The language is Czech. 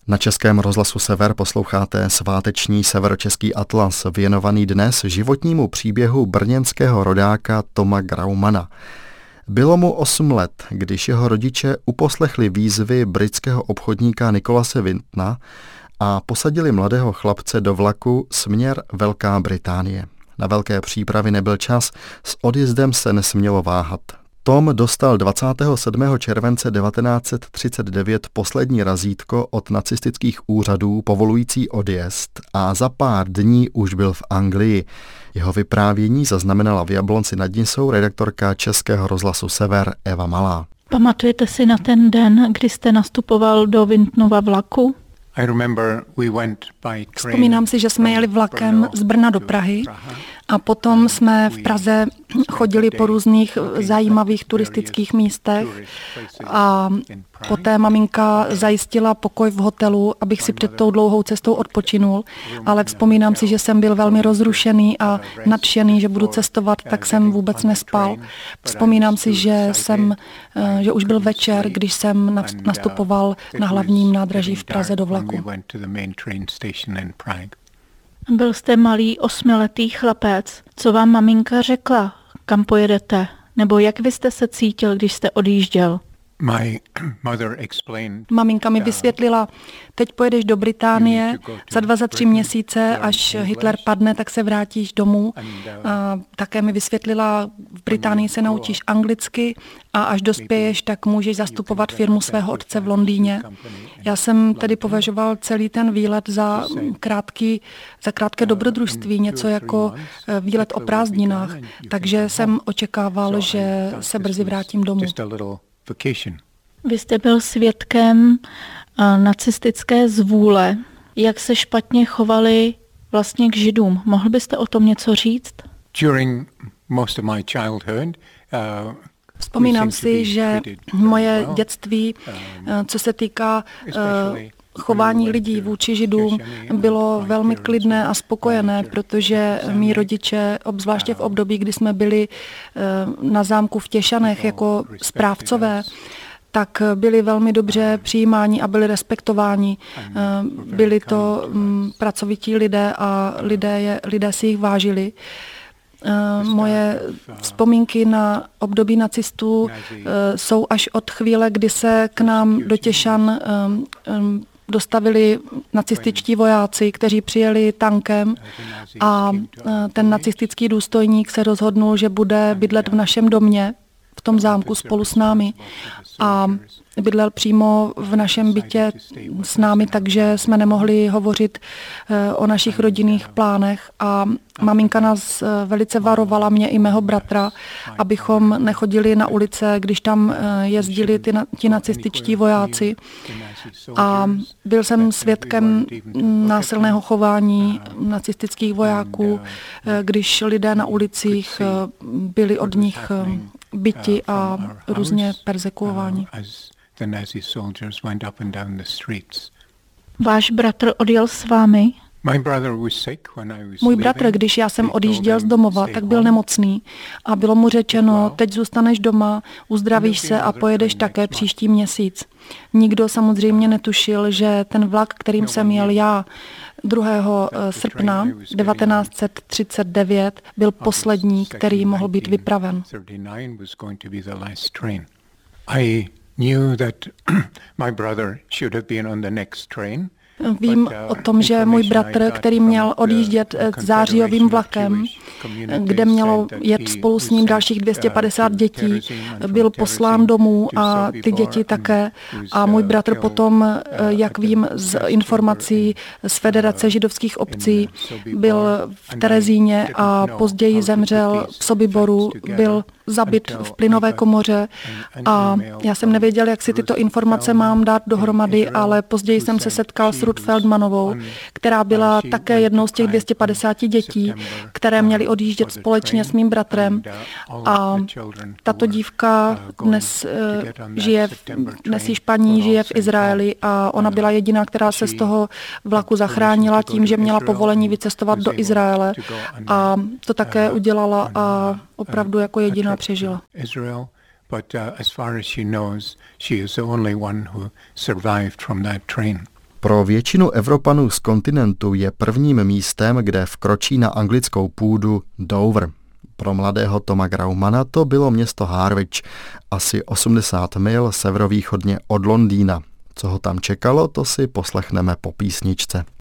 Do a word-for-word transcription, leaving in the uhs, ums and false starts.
Na Českém rozhlasu Sever posloucháte sváteční Severočeský atlas věnovaný dnes životnímu příběhu brněnského rodáka Toma Graumana. Bylo mu osm let, když jeho rodiče uposlechli výzvy britského obchodníka Nicholase Wintona a posadili mladého chlapce do vlaku směr Velká Británie. Na velké přípravy nebyl čas, s odjezdem se nesmělo váhat. Tom dostal dvacátého sedmého července devatenáct set třicet devět poslední razítko od nacistických úřadů povolující odjezd a za pár dní už byl v Anglii. Jeho vyprávění zaznamenala v Jablonci nad Nisou redaktorka Českého rozhlasu Sever Eva Malá. Pamatujete si na ten den, kdy jste nastupoval do Wintonova vlaku? Vzpomínám si, že jsme jeli vlakem z Brna do Prahy a potom jsme v Praze chodili po různých zajímavých turistických místech a poté maminka zajistila pokoj v hotelu, abych si před tou dlouhou cestou odpočinul, ale vzpomínám si, že jsem byl velmi rozrušený a nadšený, že budu cestovat, tak jsem vůbec nespal. Vzpomínám si, že jsem, že už byl večer, když jsem nastupoval na hlavním nádraží v Praze do vlaku. Byl jste malý osmiletý chlapec. Co vám maminka řekla? Kam pojedete? Nebo jak vy jste se cítil, když jste odjížděl? Maminka mi vysvětlila, teď pojedeš do Británie, za dva, za tři měsíce, až Hitler padne, tak se vrátíš domů. A také mi vysvětlila, v Británii se naučíš anglicky a až dospěješ, tak můžeš zastupovat firmu svého otce v Londýně. Já jsem tedy považoval celý ten výlet za, krátký, za krátké dobrodružství, něco jako výlet o prázdninách, takže jsem očekával, že se brzy vrátím domů. Vy jste byl svědkem nacistické zvůle, jak se špatně chovali vlastně k Židům. Mohl byste o tom něco říct? Vzpomínám si, že moje dětství, co se týká chování lidí vůči Židům, bylo velmi klidné a spokojené, protože mí rodiče, obzvláště v období, kdy jsme byli na zámku v Těšanech jako správcové, tak byli velmi dobře přijímáni a byli respektováni. Byli to pracovití lidé a lidé, je, lidé si jich vážili. Moje vzpomínky na období nacistů jsou až od chvíle, kdy se k nám do Těšan dostavili nacističtí vojáci, kteří přijeli tankem a ten nacistický důstojník se rozhodnul, že bude bydlet v našem domě, v tom zámku spolu s námi a bydlel přímo v našem bytě s námi, takže jsme nemohli hovořit o našich rodinných plánech a maminka nás velice varovala, mě i mého bratra, abychom nechodili na ulice, když tam jezdili ty, ti nacističtí vojáci. A byl jsem svědkem násilného chování nacistických vojáků, když lidé na ulicích byli od nich byti a různě perzekuováni. Váš bratr odjel s vámi? Můj bratr, když já jsem odjížděl z domova, tak byl nemocný a bylo mu řečeno, teď zůstaneš doma, uzdravíš se a pojedeš také příští měsíc. Nikdo samozřejmě netušil, že ten vlak, kterým jsem jel já, druhého srpna devatenáct set třicet devět, byl poslední, který mohl být vypraven. Vím o tom, že můj bratr, který měl odjíždět zářijovým vlakem, kde mělo jet spolu s ním dalších dvě stě padesát dětí, byl poslán domů a ty děti také. A můj bratr potom, jak vím z informací z Federace židovských obcí, byl v Terezíně a později zemřel v Sobiboru, byl zabit v plynové komoře a já jsem nevěděl, jak si tyto informace mám dát dohromady, ale později jsem se setkal s Ruth Feldmanovou, která byla také jednou z těch dvě stě padesát dětí, které měly odjíždět společně s mým bratrem. A tato dívka dnes žije, dnes již paní žije v Izraeli a ona byla jediná, která se z toho vlaku zachránila tím, že měla povolení vycestovat do Izraele a to také udělala a opravdu jako jediná přežila. But uh, as far as she knows, she is the only one who survived from that train. Pro většinu Evropanů z kontinentu je prvním místem, kde vkročí na anglickou půdu, Dover. Pro mladého Toma Graumana to bylo město Harwich, asi osmdesát mil severovýchodně od Londýna. Co ho tam čekalo, to si poslechneme po písničce.